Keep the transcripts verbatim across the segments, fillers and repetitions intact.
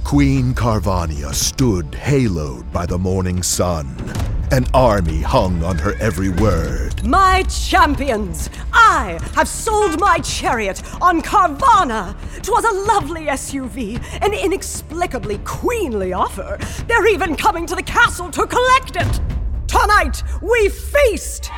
Queen Carvania stood haloed by the morning sun. An army hung on her every word. My champions, I have sold my chariot on Carvana. 'Twas a lovely S U V, an inexplicably queenly offer. They're even coming to the castle to collect it. Tonight, we feast!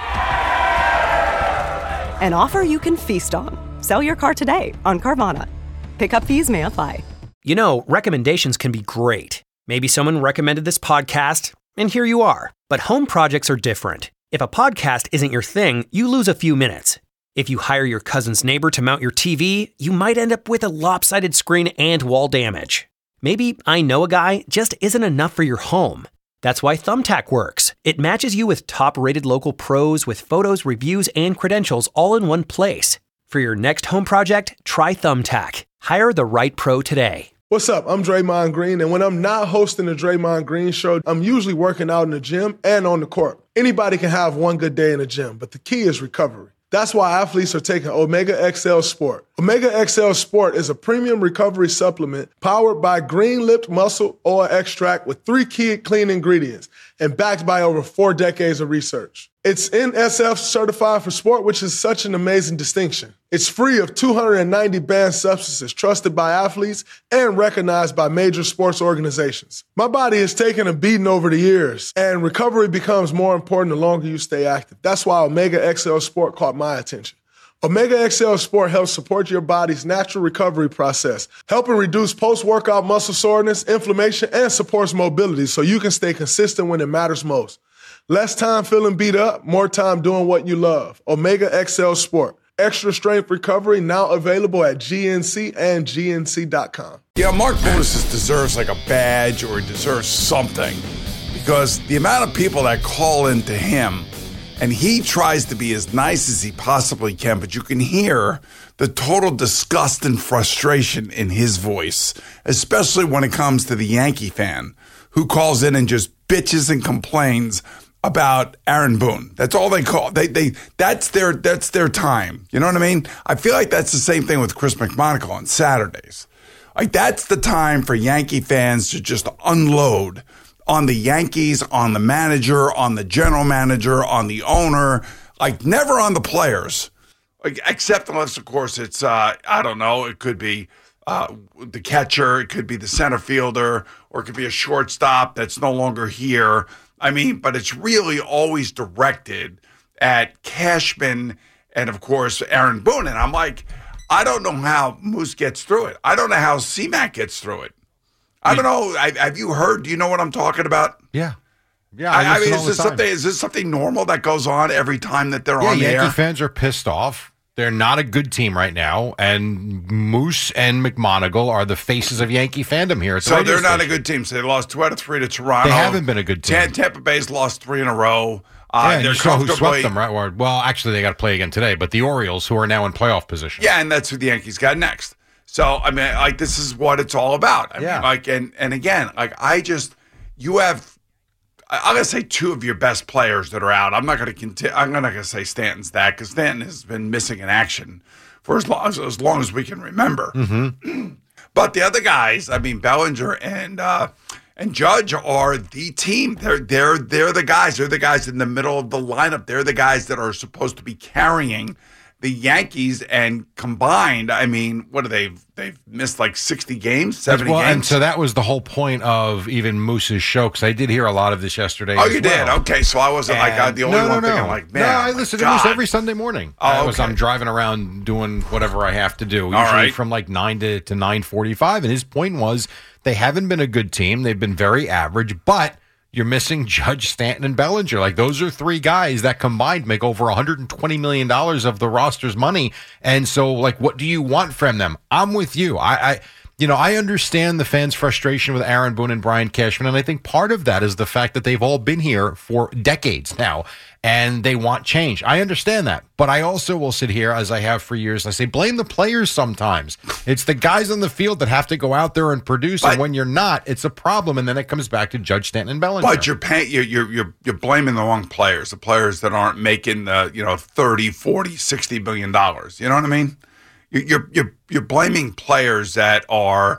An offer you can feast on. Sell your car today on Carvana. Pickup fees may apply. You know, recommendations can be great. Maybe someone recommended this podcast, and here you are. But home projects are different. If a podcast isn't your thing, you lose a few minutes. If you hire your cousin's neighbor to mount your T V, you might end up with a lopsided screen and wall damage. Maybe I know a guy just isn't enough for your home. That's why Thumbtack works. It matches you with top-rated local pros with photos, reviews, and credentials all in one place. For your next home project, try Thumbtack. Hire the right pro today. What's up? I'm Draymond Green, and when I'm not hosting the Draymond Green Show, I'm usually working out in the gym and on the court. Anybody can have one good day in the gym, but the key is recovery. That's why athletes are taking Omega X L Sport. Omega X L Sport is a premium recovery supplement powered by green-lipped muscle oil extract with three key clean ingredients and backed by over four decades of research. It's N S F certified for sport, which is such an amazing distinction. It's free of two hundred ninety banned substances trusted by athletes and recognized by major sports organizations. My body has taken a beating over the years, and recovery becomes more important the longer you stay active. That's why Omega X L Sport caught my attention. Omega X L Sport helps support your body's natural recovery process, helping reduce post-workout muscle soreness, inflammation, and supports mobility so you can stay consistent when it matters most. Less time feeling beat up, more time doing what you love. Omega X L Sport. Extra strength recovery now available at G N C and G N C dot com. Yeah, Mark Bonas deserves like a badge or deserves something because the amount of people that call into him, and he tries to be as nice as he possibly can, but you can hear the total disgust and frustration in his voice, especially when it comes to the Yankee fan who calls in and just bitches and complains about Aaron Boone. That's all they call. They they that's their that's their time. You know what I mean? I feel like that's the same thing with Chris McMonagle on Saturdays. Like that's the time for Yankee fans to just unload on the Yankees, on the manager, on the general manager, on the owner, like never on the players. Like except unless of course it's uh I don't know, it could be uh the catcher, it could be the center fielder, or it could be a shortstop that's no longer here. I mean, but it's really always directed at Cashman and, of course, Aaron Boone. And I'm like, I don't know how Moose gets through it. I don't know how C-Mac gets through it. I don't know. I, have you heard? Do you know what I'm talking about? Yeah. Yeah. I, I, I mean, all is the this time. something? Is this something normal that goes on every time that they're yeah, on the Yankee air? fans are pissed off. They're not a good team right now, and Moose and McMonagle are the faces of Yankee fandom here. At the so radio they're not station. a good team. So they lost two out of three to Toronto. They haven't been a good team. Tampa, Tampa Bay's lost three in a row. Uh, yeah, and they're you saw who comfortably swept them, right? Or, well, actually, they got to play again today. But the Orioles, who are now in playoff position. Yeah, and that's who the Yankees got next. So I mean, like this is what it's all about. I yeah. mean, like and and again, like I just you have. I'm going to say two of your best players that are out. I'm not going to continue. I'm not going to say Stanton's that because Stanton has been missing in action for as long as, as long as we can remember. Mm-hmm. But the other guys, I mean, Bellinger and uh, and Judge are the team. They're they're they're the guys. They're the guys in the middle of the lineup. They're the guys that are supposed to be carrying the Yankees, and combined, I mean, what are they? They've missed like sixty games, seventy well, games. And so that was the whole point of even Moose's show, because I did hear a lot of this yesterday. Oh, as you well. did? Okay, so I wasn't And like uh, the only no, no, one no. thinking like, man, no, I oh listen my to Moose God. every Sunday morning. Oh, I was, okay. I'm driving around doing whatever I have to do, usually right. from like nine to, to nine forty-five. And his point was they haven't been a good team. They've been very average, but you're missing Judge, Stanton, and Bellinger. Like, those are three guys that combined make over one hundred twenty million dollars of the roster's money. And so, like, what do you want from them? I'm with you. I, I you know, I understand the fans' frustration with Aaron Boone and Brian Cashman, and I think part of that is the fact that they've all been here for decades now, and they want change. I understand that. But I also will sit here, as I have for years, I say, blame the players sometimes. It's the guys on the field that have to go out there and produce, But, and when you're not, it's a problem, and then it comes back to Judge, Stanton, and Bellinger. But you're paying, you're, you're you're you're blaming the wrong players, the players that aren't making the you know thirty, forty, sixty billion dollars. You know what I mean? You're you're you're blaming players that are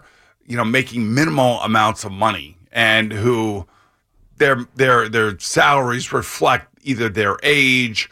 you know, making minimal amounts of money and who their their their salaries reflect either their age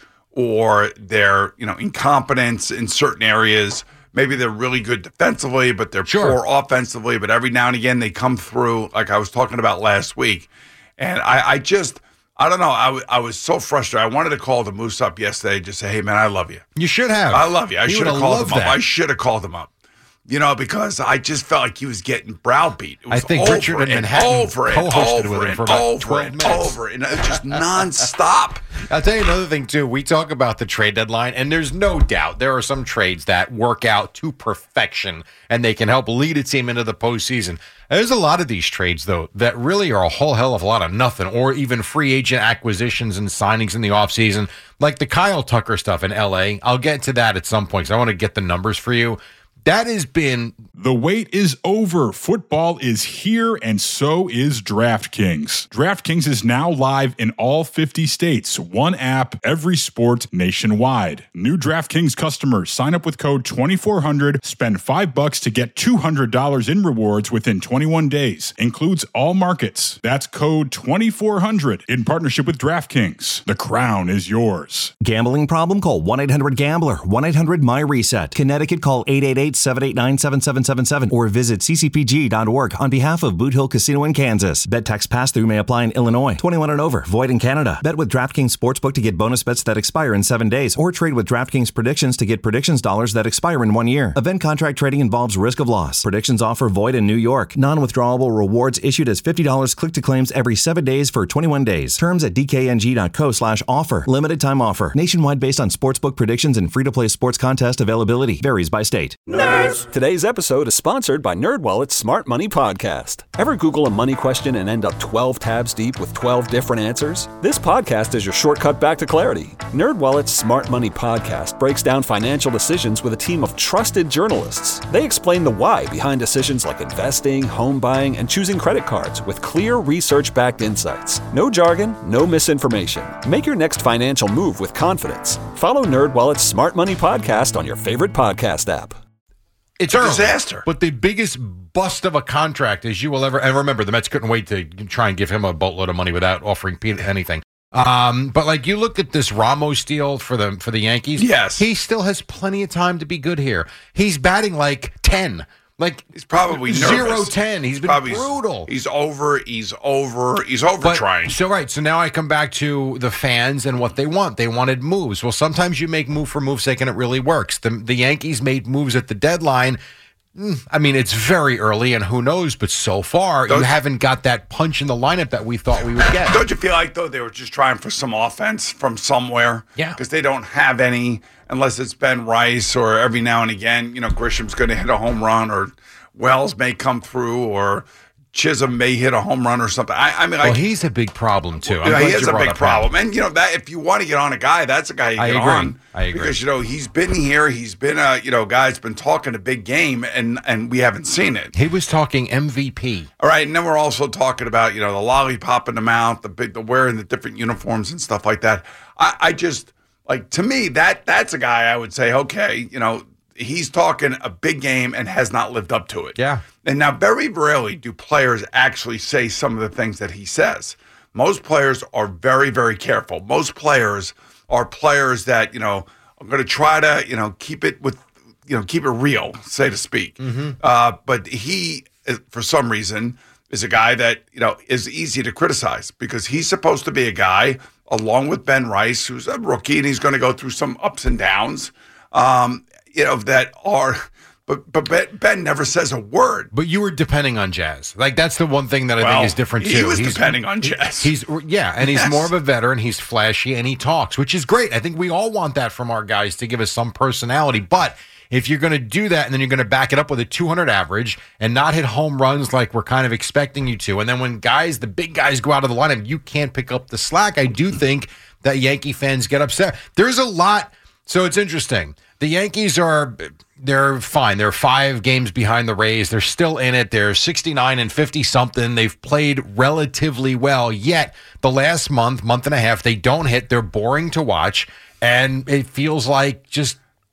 or their, you know, incompetence in certain areas. Maybe they're really good defensively, but they're Sure. poor offensively. But every now and again, they come through, like I was talking about last week. And I, I just, I don't know. I, w- I was so frustrated. I wanted to call the Moose up yesterday, just say, hey, man, I love you. You should have. I love you. I He should have would've called loved him up. that. I should have called him up. You know, because I just felt like he was getting browbeat. It was I think over Richard in and Manhattan over and co-hosted over with him and for about over twelve and minutes. over, and it was just nonstop. I'll tell you another thing, too. We talk about the trade deadline, and there's no doubt there are some trades that work out to perfection, and they can help lead a team into the postseason. There's a lot of these trades, though, that really are a whole hell of a lot of nothing, or even free agent acquisitions and signings in the offseason, like the Kyle Tucker stuff in L A. I'll get to that at some point, because I want to get the numbers for you. That has been... The wait is over. Football is here, and so is DraftKings. DraftKings is now live in all fifty states. One app, every sport, nationwide. New DraftKings customers sign up with code twenty-four hundred, spend five bucks to get two hundred dollars in rewards within twenty-one days. Includes all markets. That's code twenty-four hundred in partnership with DraftKings. The crown is yours. Gambling problem? Call one eight hundred gambler. one eight hundred my reset. Connecticut, call eight eight eight, seven eight nine, seven seven seven seven or visit c c p g dot org on behalf of Boot Hill Casino in Kansas. Bet tax pass-through may apply in Illinois. twenty-one and over. Void in Canada. Bet with DraftKings Sportsbook to get bonus bets that expire in seven days or trade with DraftKings Predictions to get predictions dollars that expire in one year. Event contract trading involves risk of loss. Predictions offer void in New York. Non-withdrawable rewards issued as fifty dollars click-to-claims every seven days for twenty-one days. Terms at d k n g dot co slash offer. Limited time offer. Nationwide based on sportsbook predictions and free-to-play sports contest availability. Varies by state. Today's episode is sponsored by NerdWallet's Smart Money Podcast. Ever Google a money question and end up twelve tabs deep with twelve different answers? This podcast is your shortcut back to clarity. NerdWallet's Smart Money Podcast breaks down financial decisions with a team of trusted journalists. They explain the why behind decisions like investing, home buying, and choosing credit cards with clear research-backed insights. No jargon, no misinformation. Make your next financial move with confidence. Follow NerdWallet's Smart Money Podcast on your favorite podcast app. It's a early, disaster. But the biggest bust of a contract as you will ever, and remember, the Mets couldn't wait to try and give him a boatload of money without offering Pete anything. Um, but like you look at this Ramos deal for the for the Yankees, Yes. he still has plenty of time to be good here. He's batting like ten. Like He's probably nervous. zero ten. He's been Probably- brutal. He's over. He's over. He's over But, trying. so right, so now I come back to the fans and what they want. They wanted moves. Well, sometimes you make move for move's sake and it really works. The the Yankees made moves at the deadline. Mm, I mean, it's very early, and who knows? But so far, Don't- you haven't got that punch in the lineup that we thought we would get. Don't you feel like, though, they were just trying for some offense from somewhere? Yeah. Because they don't have any unless it's Ben Rice or every now and again, you know, Grisham's going to hit a home run or Wells may come through or Chisholm may hit a home run or something. I, I mean, like, Well, he's a big problem too. I'm yeah, glad he you is a brought big up problem. him. And, you know, that if you want to get on a guy, that's a guy you I get agree. on. I agree. Because, you know, he's been here. He's been a, you know, guy's been talking a big game, and, and we haven't seen it. He was talking M V P. All right, and then we're also talking about, you know, the lollipop in the mouth, the big, the wearing the different uniforms and stuff like that. I, I just, like, to me, that that's a guy I would say, okay, you know, he's talking a big game and has not lived up to it. Yeah. And now very rarely do players actually say some of the things that he says. Most players are very, very careful. Most players are players that, you know, are going to try to, you know, keep it with, you know, keep it real, so to speak. Mm-hmm. Uh, but he, for some reason, is a guy that, you know, is easy to criticize because he's supposed to be a guy, along with Ben Rice, who's a rookie, and he's going to go through some ups and downs, um, you know, that are, but but Ben, Ben never says a word. But you were depending on Jazz. Like, that's the one thing that I Well, think is different too. he was He's- depending on Jazz. He's yeah, and he's Yes. more of a veteran. He's flashy and he talks, which is great. I think we all want that from our guys to give us some personality. But if you're going to do that and then you're going to back it up with a two hundred average and not hit home runs like we're kind of expecting you to, and then when guys, the big guys, go out of the lineup, you can't pick up the slack. I do think that Yankee fans get upset. There's a lot. So it's interesting. The Yankees are, they're fine. They're five games behind the Rays. They're still in it. They're sixty-nine and fifty something. They've played relatively well. Yet the last month, month and a half, they don't hit. They're boring to watch. And it feels like just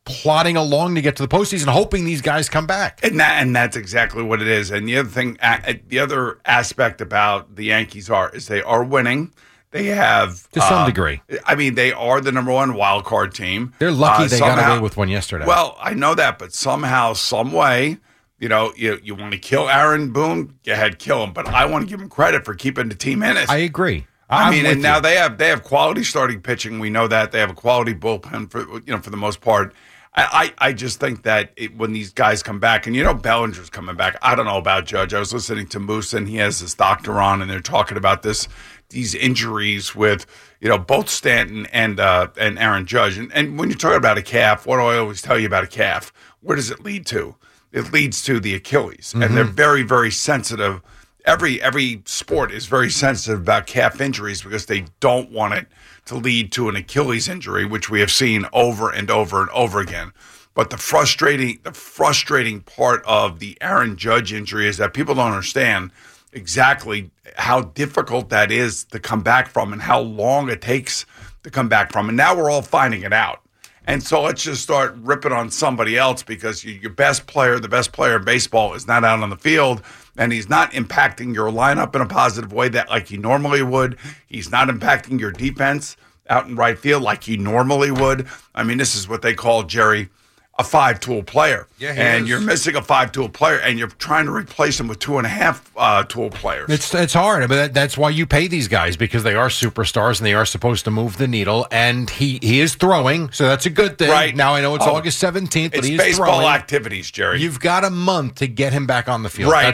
plodding along to get to the postseason, hoping these guys come back. And that, and that's exactly what it is. And the other thing, uh, the other aspect about the Yankees are is they are winning. They have to some uh, degree. I mean, they are the number one wild card team. They're lucky uh, they somehow, got away with one yesterday. Well, I know that, but somehow, some way, you know, you you want to kill Aaron Boone, go ahead, kill him. But I want to give him credit for keeping the team in it. I agree. I I'm mean, with and now you. they have they have quality starting pitching. We know that they have a quality bullpen for you know for the most part. I, I, I just think that it, when these guys come back, and you know Bellinger's coming back. I don't know about Judge. I was listening to Moose, and he has this doctor on, and they're talking about this these injuries with you know both Stanton and uh, and Aaron Judge. And, and when you're talking about a calf, what do I always tell you about a calf? Where does it lead to? It leads to the Achilles, mm-hmm. and they're very very sensitive. Every every sport is very sensitive about calf injuries because they don't want it to lead to an Achilles injury, which we have seen over and over and over again. But the frustrating the frustrating part of the Aaron Judge injury is that people don't understand exactly how difficult that is to come back from and how long it takes to come back from. And now we're all finding it out. And so let's just start ripping on somebody else because you, your best player, the best player in baseball, is not out on the field, and he's not impacting your lineup in a positive way that like he normally would. He's not impacting your defense out in right field like he normally would. I mean, this is what they call, Jerry, a five-tool player. Yeah, he and is. You're missing a five-tool player, and you're trying to replace him with two and a half uh, tool players. It's it's hard, but that, that's why you pay these guys, because they are superstars and they are supposed to move the needle. And he, he is throwing, so that's a good thing. Right. Now I know it's Oh, August seventeenth, but It's he is baseball throwing. activities, Jerry. You've got a month to get him back on the field. Right,